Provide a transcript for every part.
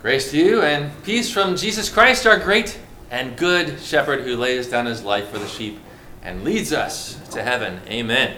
Grace to you and peace from Jesus Christ, our great and good shepherd who lays down his life for the sheep and leads us to heaven. Amen.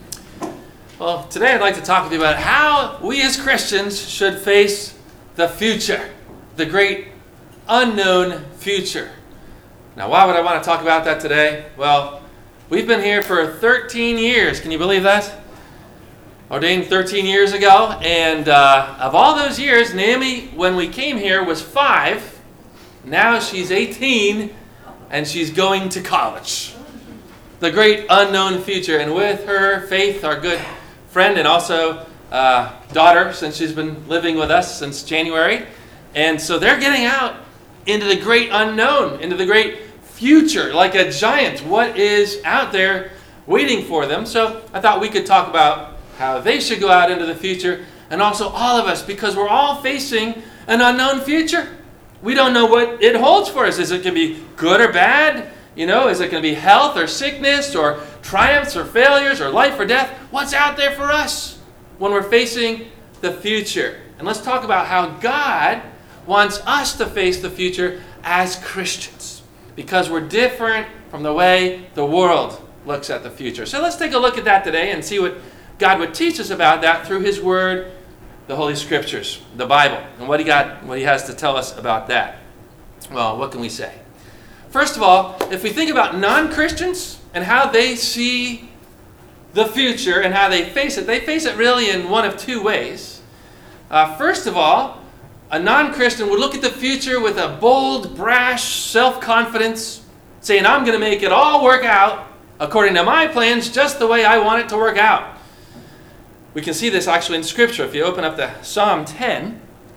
Well, today I'd like to talk with you about how we as Christians should face the future, the great unknown future. Now, why would I want to talk about that today? Well, we've been here for 13 years. Can you believe that? Ordained 13 years ago, and of all those years, Naomi, when we came here, was 5. Now she's 18, and she's going to college. The great unknown future, and with her, Faith, our good friend, and also daughter, since she's been living with us since January. And so they're getting out into the great unknown, into the great future, like a giant. What is out there waiting for them? So I thought we could talk about how they should go out into the future, and also all of us, because we're all facing an unknown future. We don't know what it holds for us. Is it going to be good or bad? Is it going to be health or sickness or triumphs or failures or life or death? What's out there for us when we're facing the future? And let's talk about how God wants us to face the future as Christians, because we're different from the way the world looks at the future. So let's take a look at that today and see what God would teach us about that through His Word, the Holy Scriptures, the Bible, and what He has to tell us about that. Well, what can we say? First of all, if we think about non-Christians and how they see the future and how they face it really in one of two ways. First of all, a non-Christian would look at the future with a bold, brash self-confidence, saying, I'm going to make it all work out according to my plans, just the way I want it to work out. We can see this actually in Scripture. If you open up to Psalm 10,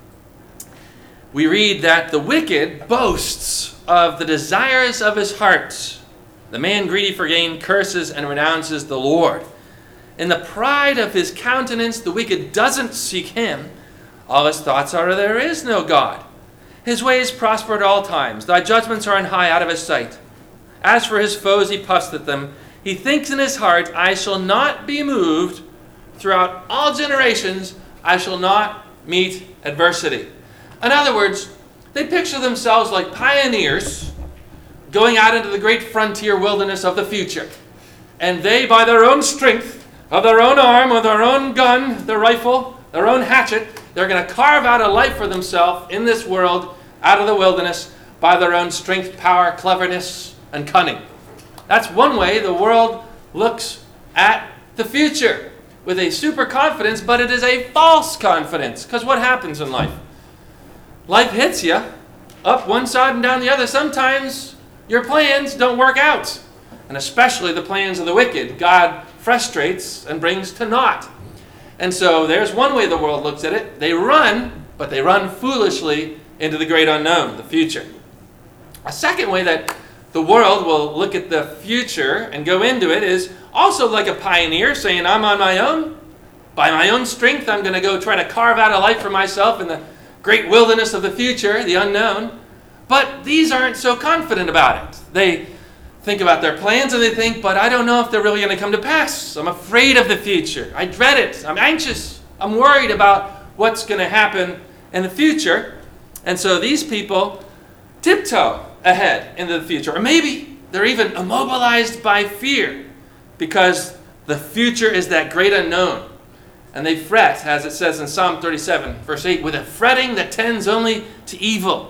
we read that the wicked boasts of the desires of his heart. The man greedy for gain curses and renounces the Lord. In the pride of his countenance, the wicked doesn't seek him. All his thoughts are, there is no God. His ways prosper at all times. Thy judgments are on high out of his sight. As for his foes, he puffs at them. He thinks in his heart, I shall not be moved. Throughout all generations, I shall not meet adversity. In other words, they picture themselves like pioneers going out into the great frontier wilderness of the future. And they, by their own strength, of their own arm, or their own gun, their rifle, their own hatchet, they're going to carve out a life for themselves in this world, out of the wilderness, by their own strength, power, cleverness, and cunning. That's one way the world looks at the future, with a super confidence, but it is a false confidence. Because what happens in life? Life hits you up one side and down the other. Sometimes your plans don't work out. And especially the plans of the wicked, God frustrates and brings to naught. And so there's one way the world looks at it. They run, but they run foolishly into the great unknown, the future. A second way that the world will look at the future and go into it is also like a pioneer, saying, I'm on my own. By my own strength, I'm going to go try to carve out a life for myself in the great wilderness of the future, the unknown. But these aren't so confident about it. They think about their plans and they think, but I don't know if they're really going to come to pass. I'm afraid of the future. I dread it. I'm anxious. I'm worried about what's going to happen in the future. And so these people tiptoe ahead into the future. Or maybe they're even immobilized by fear, because the future is that great unknown. And they fret, as it says in Psalm 37, verse 8, with a fretting that tends only to evil.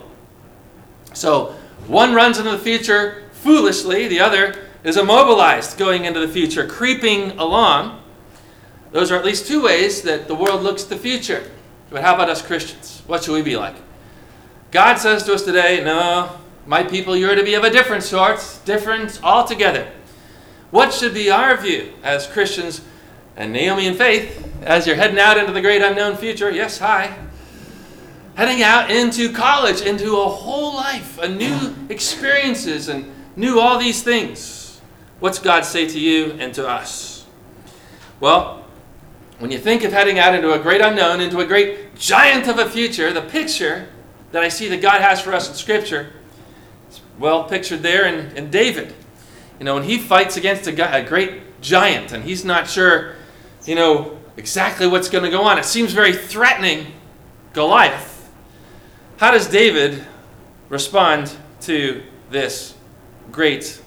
So one runs into the future foolishly, the other is immobilized going into the future, creeping along. Those are at least two ways that the world looks at the future. But how about us Christians? What should we be like? God says to us today, no, my people, you're to be of a different sort, different altogether. What should be our view as Christians and Naomi and Faith as you're heading out into the great unknown future? Yes, hi. Heading out into college, into a whole life, a new experiences and new all these things. What's God say to you and to us? Well, when you think of heading out into a great unknown, into a great giant of a future, the picture that I see that God has for us in Scripture is well pictured there in David. When he fights against a great giant and he's not sure, exactly what's going to go on. It seems very threatening, Goliath. How does David respond to this great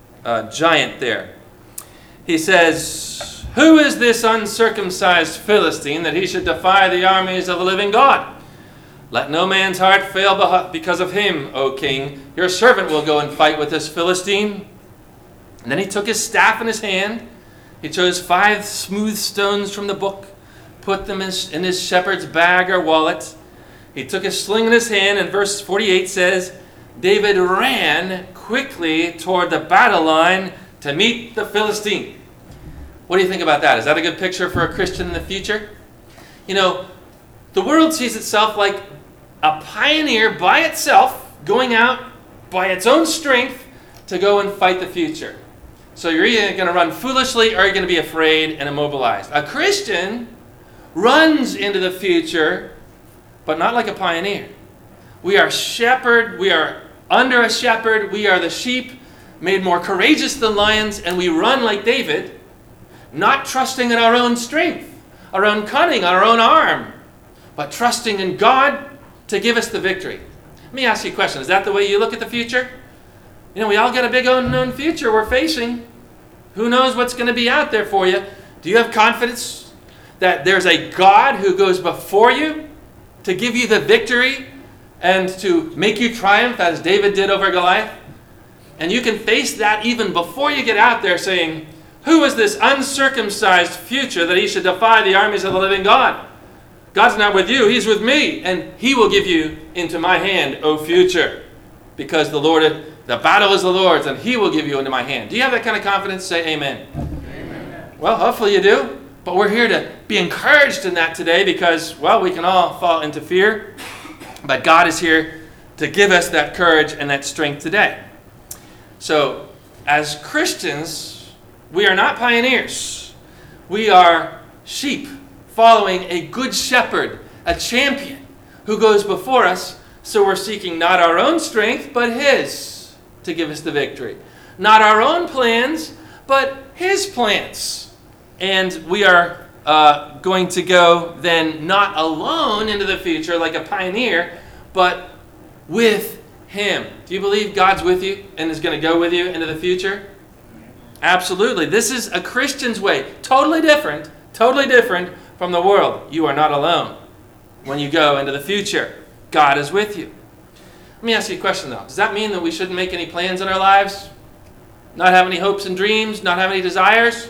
giant there? He says, "Who is this uncircumcised Philistine that he should defy the armies of the living God? Let no man's heart fail because of him, O king. Your servant will go and fight with this Philistine." And then he took his staff in his hand. He chose 5 smooth stones from the book, put them in his shepherd's bag or wallet. He took his sling in his hand, and verse 48 says, David ran quickly toward the battle line to meet the Philistine. What do you think about that? Is that a good picture for a Christian in the future? You know, the world sees itself like a pioneer by itself, going out by its own strength to go and fight the future. So you're either going to run foolishly or you're going to be afraid and immobilized. A Christian runs into the future, but not like a pioneer. We are shepherd, we are under a shepherd, we are the sheep, made more courageous than lions, and we run like David, not trusting in our own strength, our own cunning, our own arm, but trusting in God to give us the victory. Let me ask you a question. Is that the way you look at the future? You know, we all got a big unknown future we're facing. Who knows what's going to be out there for you? Do you have confidence that there's a God who goes before you to give you the victory and to make you triumph as David did over Goliath? And you can face that even before you get out there saying, who is this uncircumcised future that he should defy the armies of the living God? God's not with you, he's with me, and he will give you into my hand, O future. Because the battle is the Lord's, and he will give you into my hand. Do you have that kind of confidence? Say amen. Amen. Well, hopefully you do. But we're here to be encouraged in that today because, well, we can all fall into fear. But God is here to give us that courage and that strength today. So, as Christians, we are not pioneers. We are sheep following a good shepherd, a champion who goes before us. So we're seeking not our own strength, but his to give us the victory. Not our own plans, but his plans. And we are going to go then not alone into the future like a pioneer, but with him. Do you believe God's with you and is going to go with you into the future? Absolutely. This is a Christian's way. Totally different from the world. You are not alone when you go into the future. God is with you. Let me ask you a question though. Does that mean that we shouldn't make any plans in our lives? Not have any hopes and dreams? Not have any desires?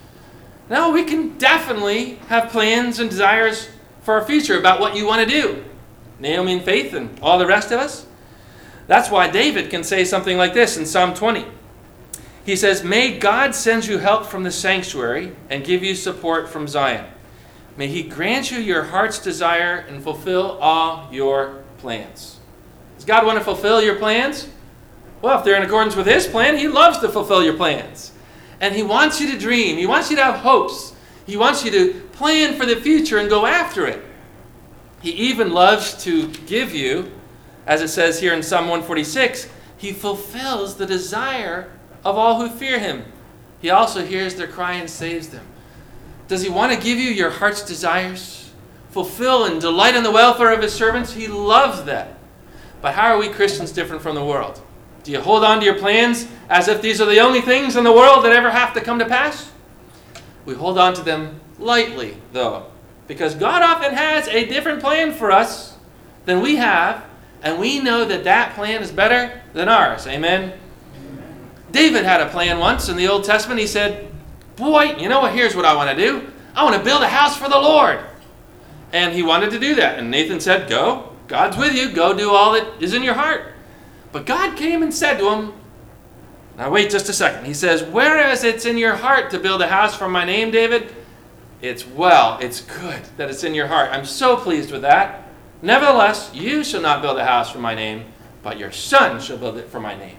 No, we can definitely have plans and desires for our future about what you want to do. Naomi and Faith and all the rest of us. That's why David can say something like this in Psalm 20. He says, "May God send you help from the sanctuary and give you support from Zion. May he grant you your heart's desire and fulfill all your plans." Does God want to fulfill your plans? Well, if they're in accordance with his plan, he loves to fulfill your plans. And he wants you to dream. He wants you to have hopes. He wants you to plan for the future and go after it. He even loves to give you, as it says here in Psalm 146, he fulfills the desire of all who fear him. He also hears their cry and saves them. Does he want to give you your heart's desires? Fulfill and delight in the welfare of his servants? He loves that. But how are we Christians different from the world? Do you hold on to your plans as if these are the only things in the world that ever have to come to pass? We hold on to them lightly, though, because God often has a different plan for us than we have, and we know that that plan is better than ours. Amen? David had a plan once in the Old Testament. He said, boy, you know what? Here's what I want to do. I want to build a house for the Lord. And he wanted to do that. And Nathan said, go. God's with you. Go do all that is in your heart. But God came and said to him, now wait just a second. He says, whereas it's in your heart to build a house for my name, David, it's good that it's in your heart. I'm so pleased with that. Nevertheless, you shall not build a house for my name, but your son shall build it for my name.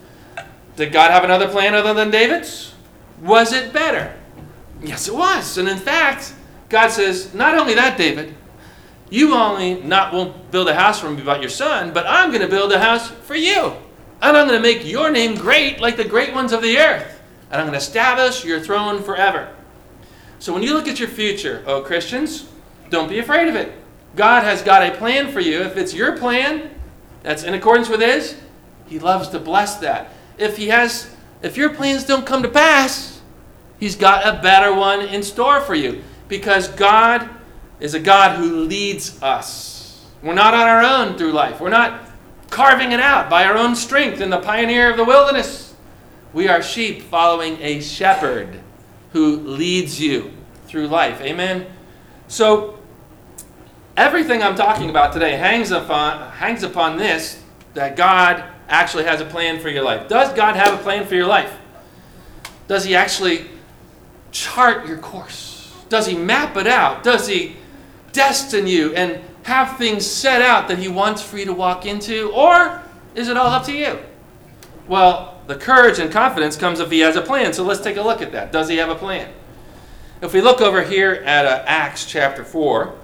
Did God have another plan other than David's? Was it better? Yes, it was. And in fact, God says, not only that, David, you won't build a house for me but your son, but I'm going to build a house for you. And I'm going to make your name great like the great ones of the earth. And I'm going to establish your throne forever. So when you look at your future, oh Christians, don't be afraid of it. God has got a plan for you. If it's your plan that's in accordance with His, He loves to bless that. If your plans don't come to pass, He's got a better one in store for you. Because God is a God who leads us. We're not on our own through life. We're not carving it out by our own strength in the pioneer of the wilderness. We are sheep following a shepherd who leads you through life. Amen? So, everything I'm talking about today hangs upon this, that God actually has a plan for your life. Does God have a plan for your life? Does He actually chart your course? Does He map it out? Does He destine you and have things set out that He wants for you to walk into? Or is it all up to you? Well, the courage and confidence comes if He has a plan. So let's take a look at that. Does He have a plan? If we look over here at Acts chapter 4,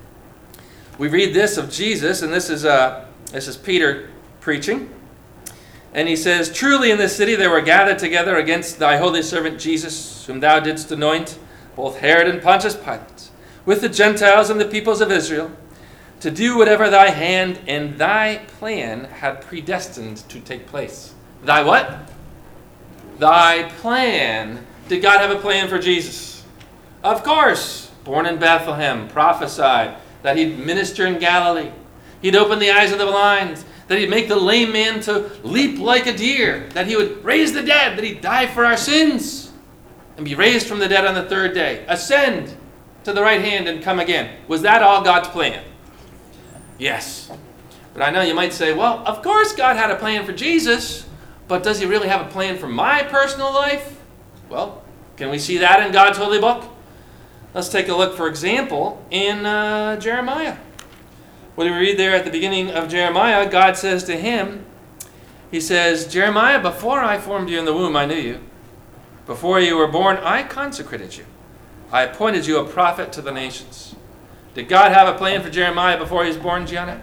we read this of Jesus, and this is Peter preaching. And he says, "Truly in this city they were gathered together against thy holy servant Jesus, whom thou didst anoint, both Herod and Pontius Pilate, with the Gentiles and the peoples of Israel, to do whatever thy hand and thy plan had predestined to take place." Thy what? Thy plan. Did God have a plan for Jesus? Of course. Born in Bethlehem, prophesied that He'd minister in Galilee. He'd open the eyes of the blind, that He'd make the lame man to leap like a deer, that He would raise the dead, that He'd die for our sins and be raised from the dead on the third day, ascend to the right hand and come again. Was that all God's plan? Yes. But I know you might say, well, of course God had a plan for Jesus, but does He really have a plan for my personal life? Well, can we see that in God's holy book? Let's take a look, for example, in Jeremiah. What do we read there at the beginning of Jeremiah? God says to him, He says, "Jeremiah, before I formed you in the womb, I knew you. Before you were born, I consecrated you. I appointed you a prophet to the nations." Did God have a plan for Jeremiah before he was born, Gianna?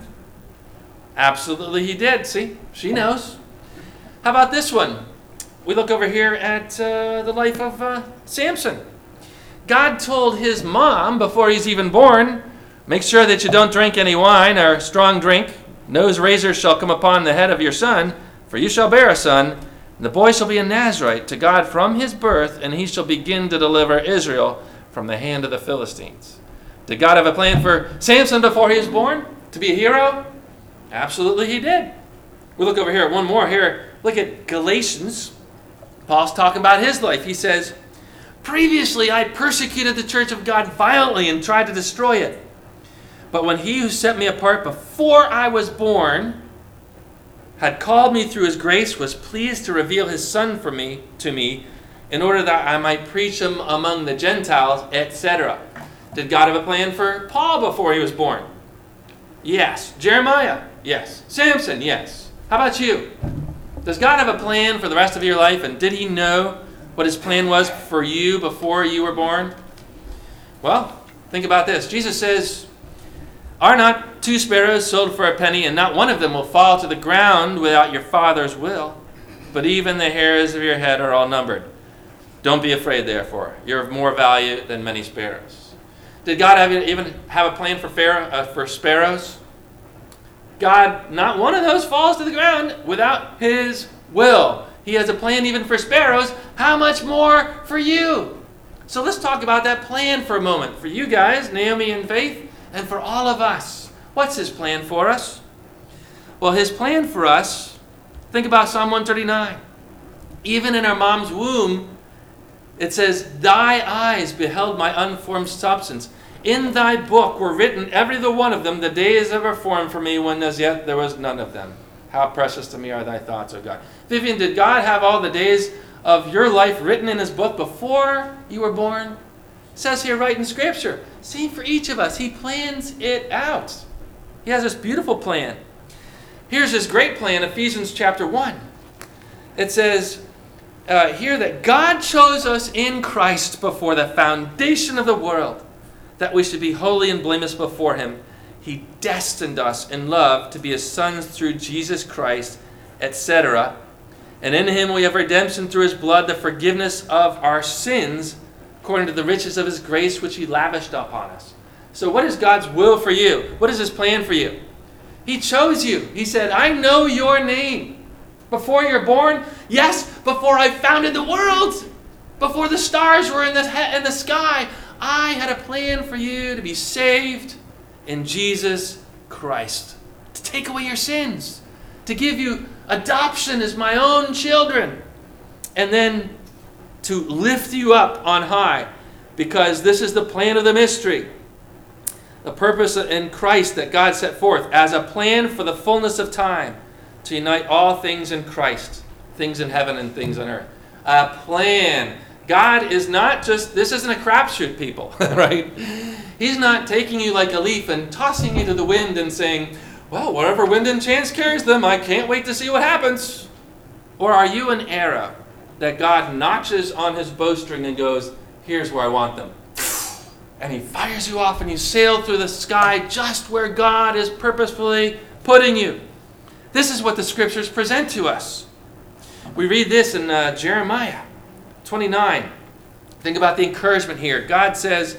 Absolutely He did. See, she knows. How about this one? We look over here at the life of Samson. God told his mom before he's even born, "Make sure that you don't drink any wine or strong drink. No razor shall come upon the head of your son, for you shall bear a son. And the boy shall be a Nazarite to God from his birth, and he shall begin to deliver Israel from the hand of the Philistines." Did God have a plan for Samson before he was born? To be a hero? Absolutely He did. We look over here at one more here. Look at Galatians. Paul's talking about his life. He says, "Previously I persecuted the church of God violently and tried to destroy it. But when He who set me apart before I was born had called me through His grace, was pleased to reveal His Son to me, in order that I might preach Him among the Gentiles," etc. Did God have a plan for Paul before he was born? Yes. Jeremiah? Yes. Samson? Yes. How about you? Does God have a plan for the rest of your life, and did He know what His plan was for you before you were born? Well, think about this. Jesus says, "Are not 2 sparrows sold for a penny, and not one of them will fall to the ground without your Father's will? But even the hairs of your head are all numbered. Don't be afraid, therefore. You're of more value than many sparrows." Did God even have a plan for sparrows? God, not one of those falls to the ground without His will. He has a plan even for sparrows. How much more for you? So let's talk about that plan for a moment. For you guys, Naomi and Faith, and for all of us. What's His plan for us? Well, His plan for us, think about Psalm 139. Even in our mom's womb, it says, "Thy eyes beheld my unformed substance. In Thy book were written, every the one of them, the days that were formed for me, when as yet there was none of them. How precious to me are Thy thoughts, O God." Vivian, did God have all the days of your life written in His book before you were born? It says here right in Scripture. Same for each of us. He plans it out. He has this beautiful plan. Here's His great plan, Ephesians chapter 1. It says here that God chose us in Christ before the foundation of the world, that we should be holy and blameless before Him. He destined us in love to be His sons through Jesus Christ, etc. And in Him we have redemption through His blood, the forgiveness of our sins, according to the riches of His grace which He lavished upon us. So what is God's will for you? What is his plan for you? He chose you. He said, I know your name. Before you're born, yes, before I founded the world, before the stars were in the sky, I had a plan for you to be saved in Jesus Christ, to take away your sins, to give you adoption as my own children, and then to lift you up on high, because this is the plan of the mystery. The purpose in Christ that God set forth as a plan for the fullness of time, to unite all things in Christ, things in heaven and things on earth. A plan. God is not just, this isn't a crapshoot, people, right? He's not taking you like a leaf and tossing you to the wind and saying, well, wherever wind and chance carries them, I can't wait to see what happens. Or are you an arrow that God notches on his bowstring and goes, here's where I want them. And he fires you off and you sail through the sky just where God is purposefully putting you. This is what the scriptures present to us. We read this in Jeremiah 29. Think about the encouragement here. God says,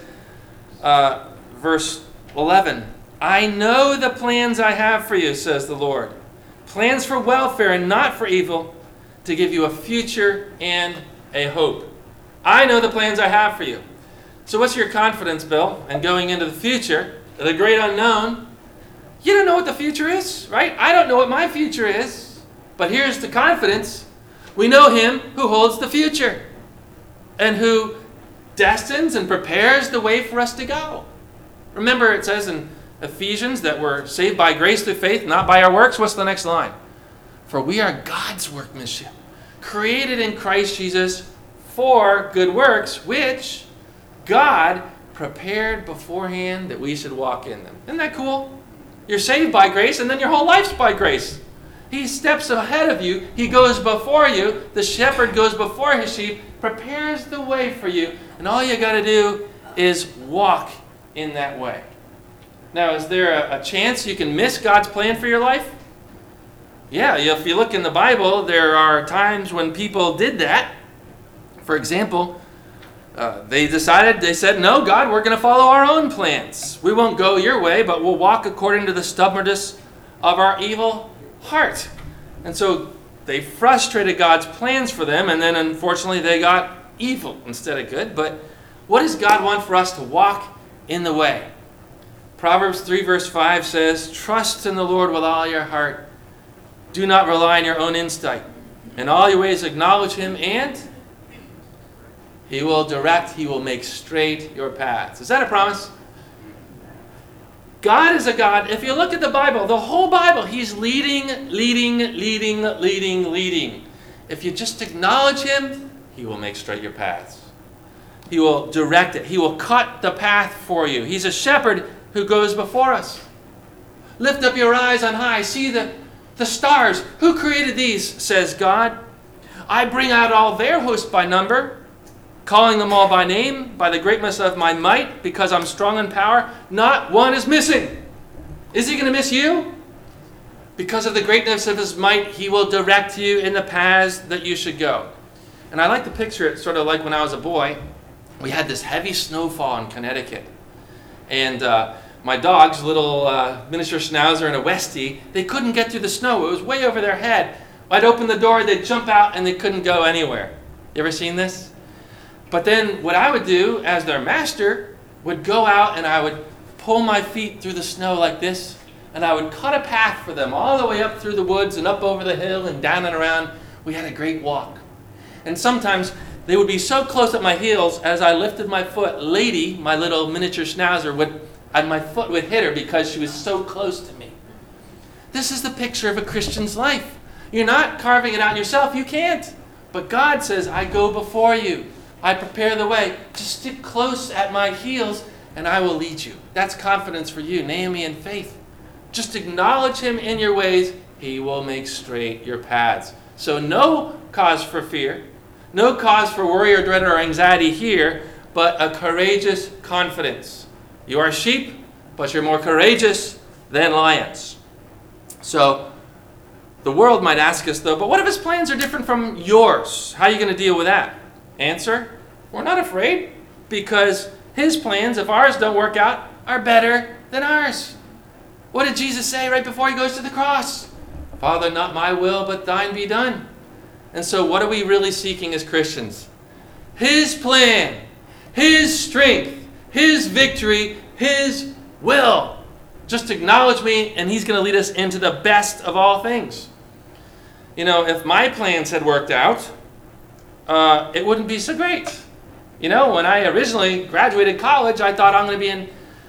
verse 11, I know the plans I have for you, says the Lord. Plans for welfare and not for evil, to give you a future and a hope. I know the plans I have for you. So what's your confidence, Bill, in going into the future, the great unknown? You don't know what the future is, right? I don't know what my future is. But here's the confidence. We know him who holds the future and who destines and prepares the way for us to go. Remember, it says in Ephesians that we're saved by grace through faith, not by our works. What's the next line? For we are God's workmanship, created in Christ Jesus for good works, which God prepared beforehand that we should walk in them. Isn't that cool? You're saved by grace, and then your whole life's by grace. He steps ahead of you. He goes before you. The shepherd goes before his sheep, prepares the way for you, and all you got to do is walk in that way. Now, is there a chance you can miss God's plan for your life? Yeah, if you look in the Bible, there are times when people did that. For example, they said, no, God, we're going to follow our own plans. We won't go your way, but we'll walk according to the stubbornness of our evil heart. And so they frustrated God's plans for them, and then unfortunately they got evil instead of good. But what does God want for us to walk in the way? Proverbs 3 verse 5 says, trust in the Lord with all your heart. Do not rely on your own insight. In all your ways acknowledge him, and he will direct, he will make straight your paths. Is that a promise? God is a God, if you look at the Bible, the whole Bible, he's leading. If you just acknowledge him, he will make straight your paths. He will direct it. He will cut the path for you. He's a shepherd who goes before us. Lift up your eyes on high. See the stars. Who created these, says God? I bring out all their host by number, calling them all by name, by the greatness of my might, because I'm strong in power. Not one is missing. Is he going to miss you? Because of the greatness of his might, he will direct you in the paths that you should go. And I like to picture it sort of like when I was a boy. We had this heavy snowfall in Connecticut. And my dogs, little miniature Schnauzer and a Westie, they couldn't get through the snow. It was way over their head. I'd open the door, they'd jump out, and they couldn't go anywhere. You ever seen this? But then what I would do as their master would go out and I would pull my feet through the snow like this, and I would cut a path for them all the way up through the woods and up over the hill and down and around. We had a great walk. And sometimes they would be so close at my heels as I lifted my foot. Lady, my little miniature Schnauzer, my foot would hit her because she was so close to me. This is the picture of a Christian's life. You're not carving it out yourself. You can't. But God says, I go before you. I prepare the way. Just stick close at my heels and I will lead you. That's confidence for you, Naomi, and faith. Just acknowledge him in your ways. He will make straight your paths. So no cause for fear. No cause for worry or dread or anxiety here, but a courageous confidence. You are sheep, but you're more courageous than lions. So the world might ask us, though, but what if his plans are different from yours? How are you going to deal with that? Answer, we're not afraid, because his plans, if ours don't work out, are better than ours. What did Jesus say right before he goes to the cross? Father, not my will, but thine be done. And so what are we really seeking as Christians? His plan, his strength, his victory, his will. Just acknowledge me and he's going to lead us into the best of all things. You know, if my plans had worked out, it wouldn't be so great. You know, when I originally graduated college, I thought I'm going to be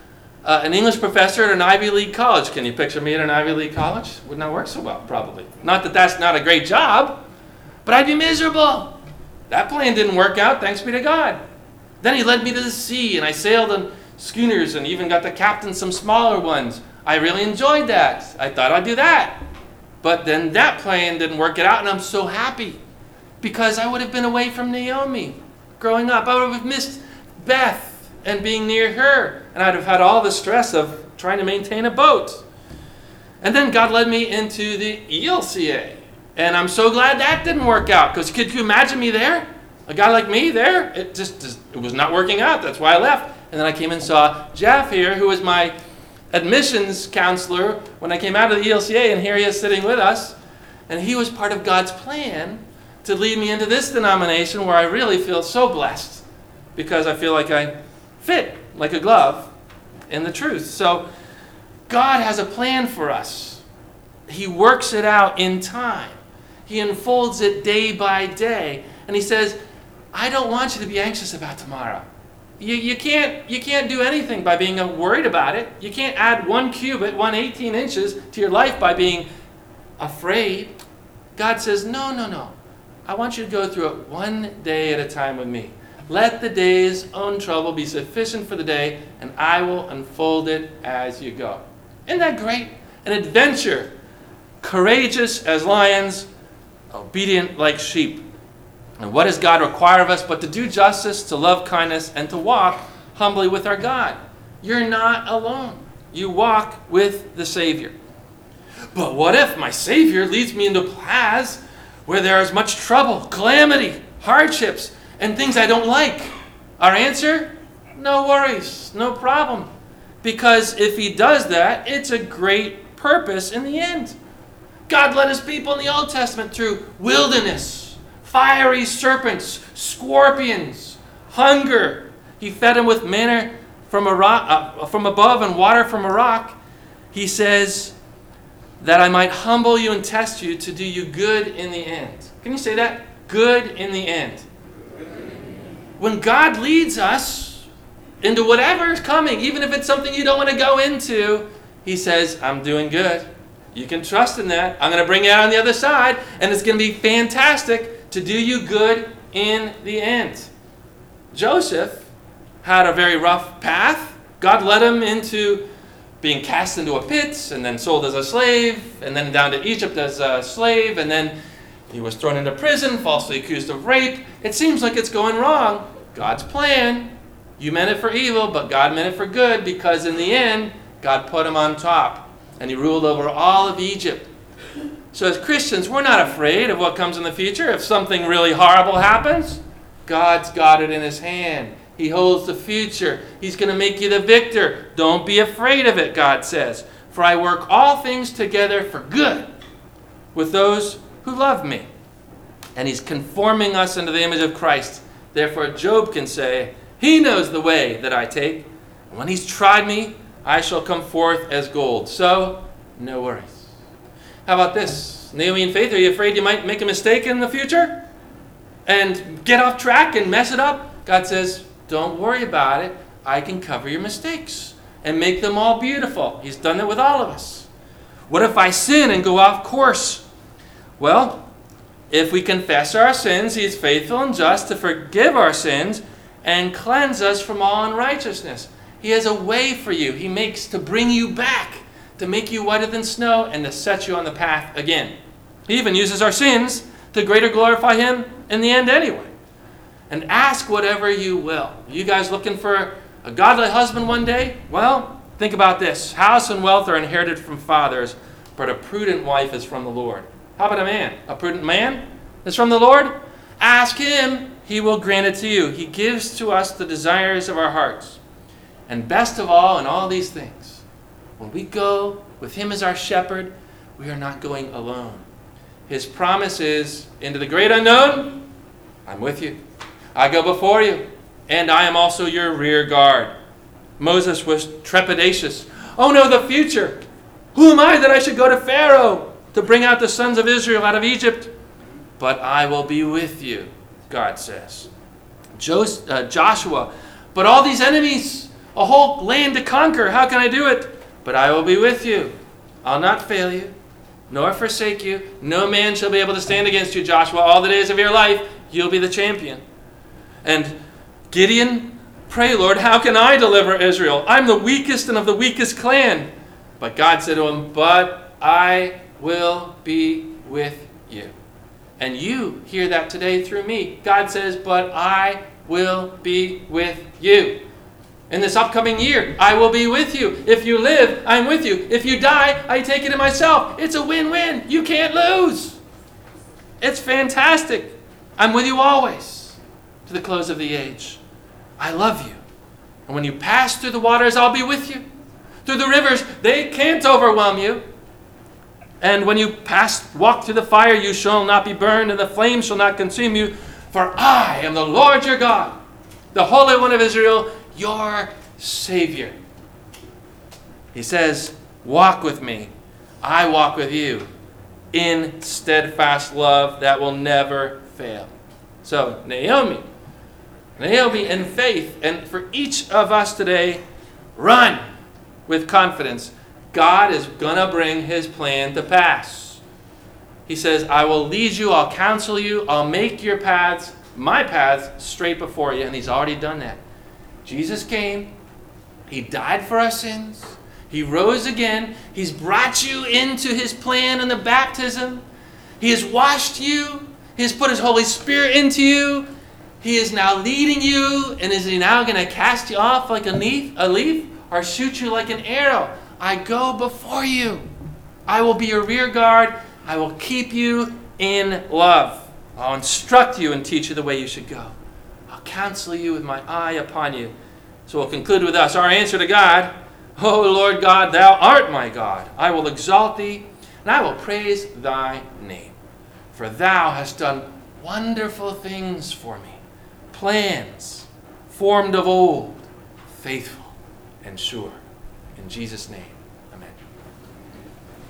an English professor at an Ivy League college. Can you picture me at an Ivy League college? Would not work so well, probably. Not that that's not a great job, but I'd be miserable. That plan didn't work out, thanks be to God. Then he led me to the sea, and I sailed on schooners and even got to captain some smaller ones. I really enjoyed that. I thought I'd do that. But then that plan didn't work it out, and I'm so happy because I would have been away from Naomi growing up. I would have missed Beth and being near her, and I'd have had all the stress of trying to maintain a boat. And then God led me into the ELCA, and I'm so glad that didn't work out, because could you imagine me there? A guy like me there? It was not working out. That's why I left. And then I came and saw Jeff here, who was my admissions counselor when I came out of the ELCA, and here he is sitting with us. And he was part of God's plan to lead me into this denomination where I really feel so blessed, because I feel like I fit like a glove in the truth. So God has a plan for us. He works it out in time. He unfolds it day by day. And he says, I don't want you to be anxious about tomorrow. You can't do anything by being worried about it. You can't add 1 cubit, 1/18 inches to your life by being afraid. God says, no. I want you to go through it one day at a time with me. Let the day's own trouble be sufficient for the day, and I will unfold it as you go. Isn't that great? An adventure. Courageous as lions, obedient like sheep. And what does God require of us but to do justice, to love kindness, and to walk humbly with our God? You're not alone. You walk with the Savior. But what if my Savior leads me into paths where there is much trouble, calamity, hardships, and things I don't like? Our answer? No worries, no problem. Because if he does that, it's a great purpose in the end. God led his people in the Old Testament through wilderness, fiery serpents, scorpions, hunger. He fed them with manna from above and water from a rock. He says, that I might humble you and test you to do you good in the end. Can you say that? Good in the end. When God leads us into whatever is coming, even if it's something you don't want to go into, he says, I'm doing good. You can trust in that. I'm going to bring you out on the other side, and it's going to be fantastic to do you good in the end. Joseph had a very rough path. God led him into being cast into a pit, and then sold as a slave, and then down to Egypt as a slave, and then he was thrown into prison, falsely accused of rape. It seems like it's going wrong. God's plan. You meant it for evil, but God meant it for good, because in the end, God put him on top, and he ruled over all of Egypt. So as Christians, we're not afraid of what comes in the future. If something really horrible happens, God's got it in his hand. He holds the future. He's going to make you the victor. Don't be afraid of it, God says. For I work all things together for good with those who love me. And he's conforming us into the image of Christ. Therefore, Job can say, he knows the way that I take. And when he's tried me, I shall come forth as gold. So, no worries. How about this? Naomi and Faith, are you afraid you might make a mistake in the future? And get off track and mess it up? God says, don't worry about it. I can cover your mistakes and make them all beautiful. He's done it with all of us. What if I sin and go off course? Well, if we confess our sins, he is faithful and just to forgive our sins and cleanse us from all unrighteousness. He has a way for you. He makes to bring you back, to make you whiter than snow, and to set you on the path again. He even uses our sins to greater glorify him in the end anyway. And ask whatever you will. You guys looking for a godly husband one day? Well, think about this. House and wealth are inherited from fathers, but a prudent wife is from the Lord. How about a man? A prudent man is from the Lord? Ask him, he will grant it to you. He gives to us the desires of our hearts. And best of all, in all these things, when we go with him as our shepherd, we are not going alone. His promise is, into the great unknown, I'm with you. I go before you, and I am also your rear guard. Moses was trepidatious. Oh no, the future. Who am I that I should go to Pharaoh to bring out the sons of Israel out of Egypt? But I will be with you, God says. Joshua, but all these enemies, a whole land to conquer, how can I do it? But I will be with you. I'll not fail you, nor forsake you. No man shall be able to stand against you, Joshua. All the days of your life, you'll be the champion. And Gideon, pray, Lord, how can I deliver Israel? I'm the weakest and of the weakest clan. But God said to him, but I will be with you. And you hear that today through me. God says, but I will be with you. In this upcoming year, I will be with you. If you live, I'm with you. If you die, I take it to myself. It's a win-win. You can't lose. It's fantastic. I'm with you always to the close of the age. I love you. And when you pass through the waters, I'll be with you. Through the rivers, they can't overwhelm you. And when you walk through the fire, you shall not be burned, and the flame shall not consume you. For I am the Lord your God, the Holy One of Israel, your Savior. He says, walk with me. I walk with you in steadfast love that will never fail. So, Naomi in faith, and for each of us today, run with confidence. God is going to bring his plan to pass. He says, I will lead you, I'll counsel you, I'll make your paths, my paths, straight before you. And he's already done that. Jesus came. He died for our sins. He rose again. He's brought you into his plan in the baptism. He has washed you. He has put his Holy Spirit into you. He is now leading you. And is he now going to cast you off like a leaf or shoot you like an arrow? I go before you. I will be your rear guard. I will keep you in love. I'll instruct you and teach you the way you should go. I'll counsel you with my eye upon you. So we'll conclude with us. Our answer to God, O Lord God, thou art my God. I will exalt thee, and I will praise thy name. For thou hast done wonderful things for me. Plans formed of old, faithful and sure. In Jesus' name.